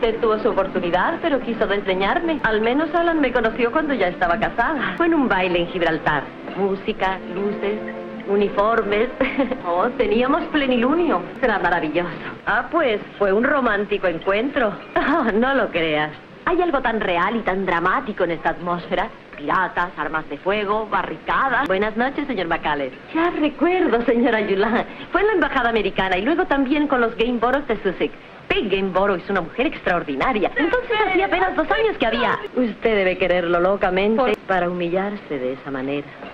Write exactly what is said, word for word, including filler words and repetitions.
Usted tuvo su oportunidad, pero quiso desdeñarme. Al menos Alan me conoció cuando ya estaba casada. Fue en un baile en Gibraltar. Música, luces, uniformes. Oh, teníamos plenilunio. Será maravilloso. Ah, pues fue un romántico encuentro. Oh, no lo creas. Hay algo tan real y tan dramático en esta atmósfera. Piratas, armas de fuego, barricadas. Buenas noches, señor McCallis. Ya recuerdo, señora Yulán. Fue en la embajada americana y luego también con los Gainsboroughs de Sussex. Peg Gainsborough es una mujer extraordinaria. Entonces hacía apenas dos años que había. Usted debe quererlo locamente para humillarse de esa manera.